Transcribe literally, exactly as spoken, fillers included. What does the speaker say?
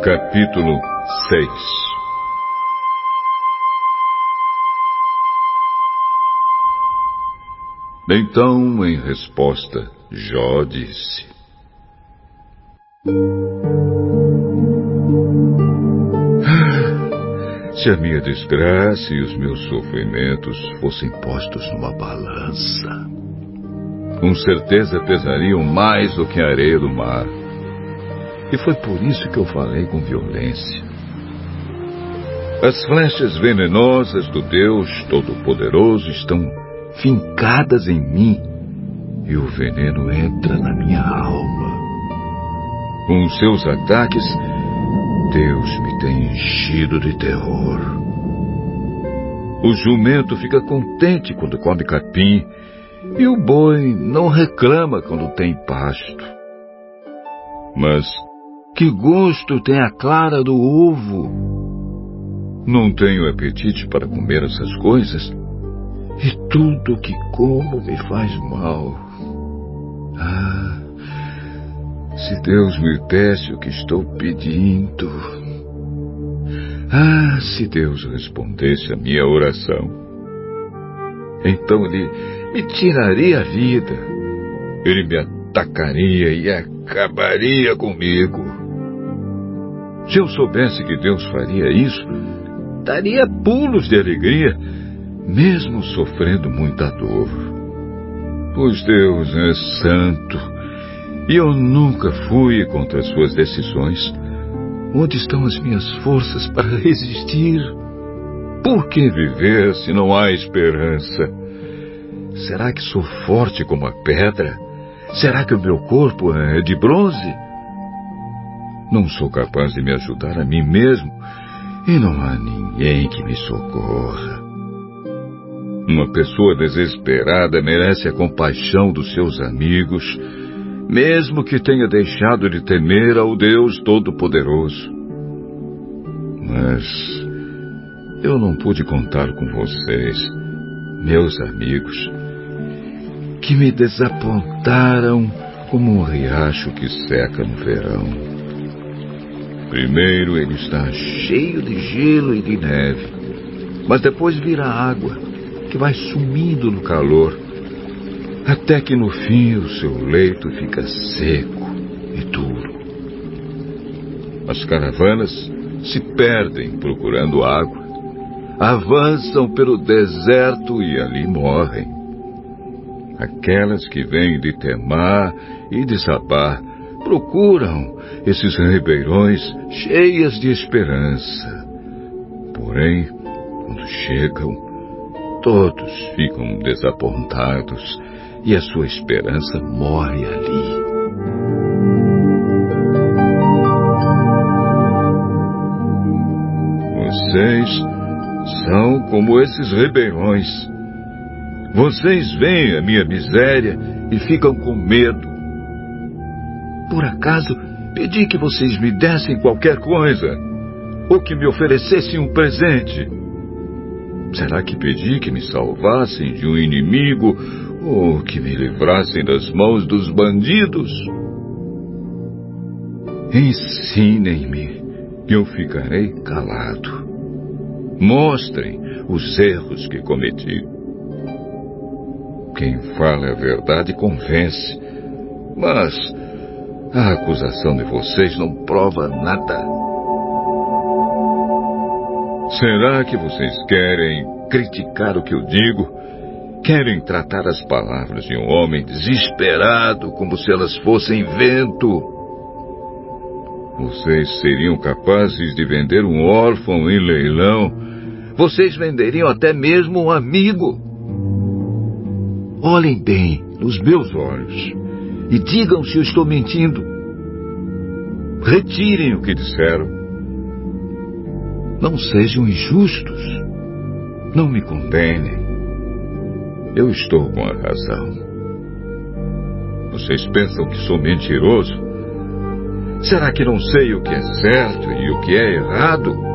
Capítulo seis. Então, em resposta, Jó disse: ah, se a minha desgraça e os meus sofrimentos fossem postos numa balança, com certeza pesariam mais do que a areia do mar. E foi por isso que eu falei com violência. As flechas venenosas do Deus Todo-Poderoso estão fincadas em mim, e o veneno entra na minha alma. Com os seus ataques, Deus me tem enchido de terror. O jumento fica contente quando come capim, e o boi não reclama quando tem pasto. Mas que gosto tem a clara do ovo? Não tenho apetite para comer essas coisas, e tudo que como me faz mal. Ah, se Deus me desse o que estou pedindo. Ah, se Deus respondesse a minha oração. Então Ele me tiraria a vida. Ele me atacaria e acabaria comigo. Se eu soubesse que Deus faria isso, daria pulos de alegria, mesmo sofrendo muita dor. Pois Deus é santo, e eu nunca fui contra as suas decisões. Onde estão as minhas forças para resistir? Por que viver se não há esperança? Será que sou forte como a pedra? Será que o meu corpo é de bronze? Não sou capaz de me ajudar a mim mesmo, e não há ninguém que me socorra. Uma pessoa desesperada merece a compaixão dos seus amigos, mesmo que tenha deixado de temer ao Deus Todo-Poderoso. Mas eu não pude contar com vocês, meus amigos, que me desapontaram como um riacho que seca no verão. Primeiro ele está cheio de gelo e de neve, mas depois vira água, que vai sumindo no calor, até que no fim o seu leito fica seco e duro. As caravanas se perdem procurando água, avançam pelo deserto e ali morrem. Aquelas que vêm de Temá e de Sabá procuram esses ribeirões cheias de esperança. Porém, quando chegam, todos ficam desapontados e a sua esperança morre ali. Vocês são como esses ribeirões. Vocês veem a minha miséria e ficam com medo. Por acaso, pedi que vocês me dessem qualquer coisa, ou que me oferecessem um presente? Será que pedi que me salvassem de um inimigo, ou que me livrassem das mãos dos bandidos? Ensinem-me, e eu ficarei calado. Mostrem os erros que cometi. Quem fala a verdade convence, mas a acusação de vocês não prova nada. Será que vocês querem criticar o que eu digo? Querem tratar as palavras de um homem desesperado como se elas fossem vento? Vocês seriam capazes de vender um órfão em leilão? Vocês venderiam até mesmo um amigo? Olhem bem nos meus olhos e digam se eu estou mentindo. Retirem o que disseram. Não sejam injustos. Não me condenem. Eu estou com a razão. Vocês pensam que sou mentiroso? Será que não sei o que é certo e o que é errado?